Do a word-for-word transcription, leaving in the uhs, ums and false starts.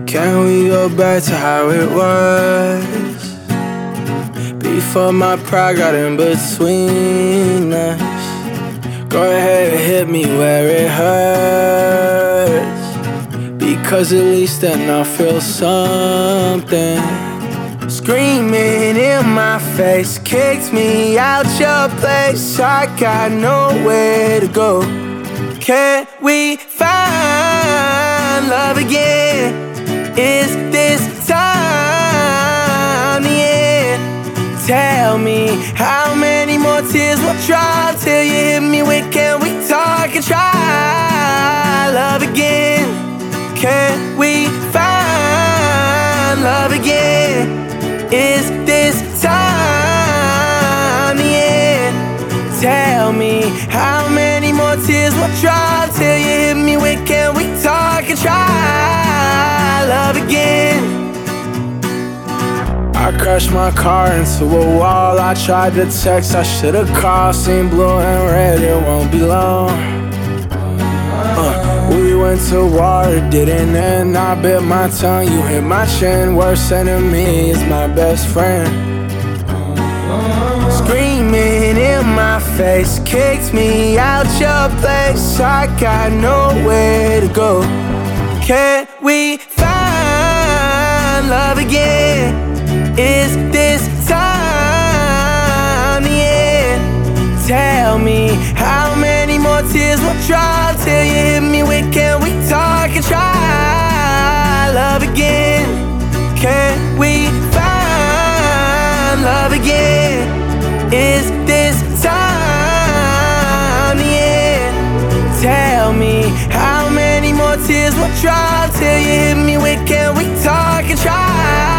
Can we go back to how it was? Before my pride got in between us. Go ahead and hit me where it hurts, because at least then I'll feel something. Screaming in my face, kicked me out your place. I got nowhere to go. Can we find love again? Is this time the end? Tell me how many more tears will dry till you hit me with, can we talk and try love again? Can we find love again? Is this time the end? Tell me how many more tears will dry till you hit me with, can we talk and try love again? I crashed my car into a wall. I tried to text, I should've called. Seen blue and red, it won't be long. uh, We went to war, it didn't end. I bit my tongue, you hit my chin. Worst enemy is my best friend. Screaming in my face, kicked me out your place. I got nowhere to go. Can we find love again? Is this time the end? Tell me how many more tears will dry till you hit me with, can we talk and try love again? Can we find love again? Is this time the end? Tell me how many more tears will dry till you hit me with, can we talk and try